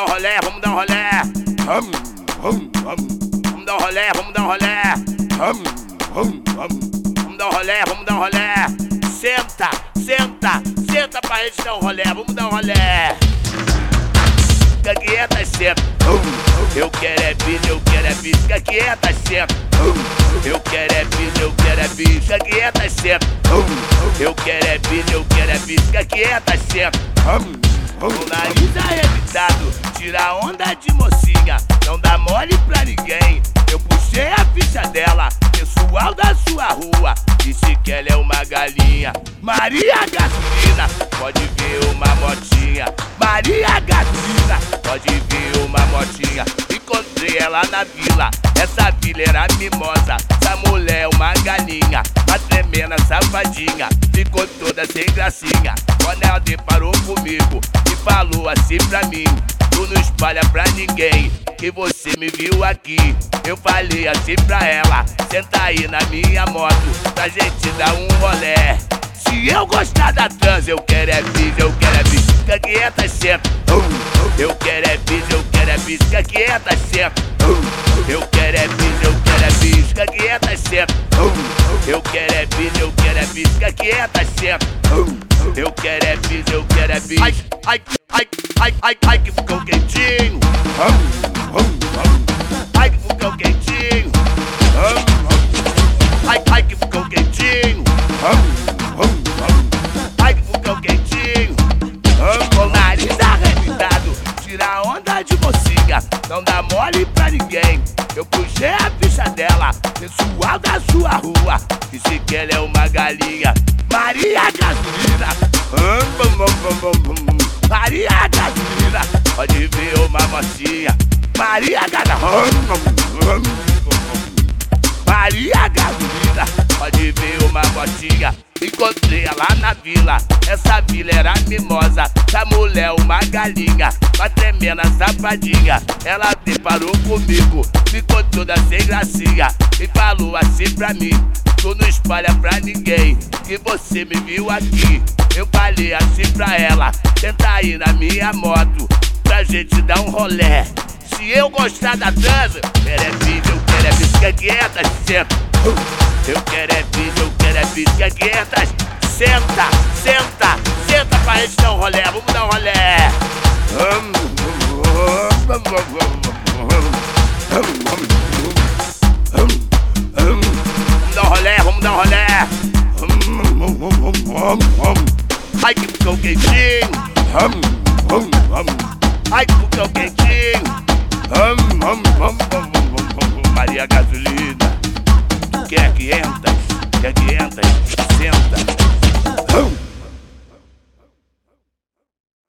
dar um rolé, vamos dar um rolé. Vamos dar um rolé, vamos dar um rolé. Vamos dar um rolé, vamos dar um rolé. Senta, senta, senta pra gente dar um rolé, vamos dar um rolé. Fica quieta, senta. Eu quero é bis, eu quero é bis. Fica quieta, senta. Eu quero é bis, eu quero é bis. Fica quieta, senta. Eu quero é bis, eu quero é bis. Fica quieta, senta. O nariz arrebitado, tira onda de mocinha, não dá mole pra ninguém. Eu puxei a ficha dela, pessoal da sua rua, disse que ela é uma galinha. Maria Gasolina, pode ver uma motinha. Maria Gasolina, pode ver uma motinha. Encontrei ela na vila, essa vila era mimosa. Essa mulher é uma galinha, uma tremenda safadinha. Ficou toda sem gracinha. Quando ela deparou comigo e falou assim pra mim: tu não espalha pra ninguém que você me viu aqui. Eu falei assim pra ela: senta aí na minha moto pra gente dar um rolé. Se eu gostar da trans, eu quero é bis, eu quero é bis. Fica quieta, senta. Eu quero é bis, eu quero é bis. Fica quieta, senta. Eu quero é bis, eu quero é bis. Fica quieta, senta. Eu quero é bis, eu quero é bis. Fica quieta, senta. Eu quero é bis, eu quero é bis. Ai, ai, ai, ai, ai, ai, que ficou quentinho. Ai, que ficou quentinho. Ai, ai, que ficou quentinho. Ai, que ficou quentinho. Com o nariz arrebitado, tira onda de mocinha, não dá mole pra ninguém. Eu puxei a ficha dela, pessoal da sua rua, disse que ela é uma galinha. Maria Gasolina, Maria Gasolina, pode ver uma mocinha. Maria Gasolina, Maria Gasolina, pode ver uma motinha. Encontrei ela na vila, essa vila era mimosa. Essa mulher é uma galinha, uma tremenda safadinha. Ela deparou comigo, ficou toda sem gracinha e falou assim pra mim: tu não espalha pra ninguém que você me viu aqui. Eu falei assim pra ela: senta aí na minha moto pra gente dar um rolé. Se eu gostar da trans, eu quero é bis, eu quero é bis. Fica quieta, senta. Eu quero é bis, eu quero é bis. Fica quieta, senta, senta, senta pra gente dar um rolé, vamos dar um rolé. Vamos dar um rolé, vamos dar um rolé. Ai, que ficou quentinho. Ai, que ficou quentinho. Maria Gasolina, tu quer que entra?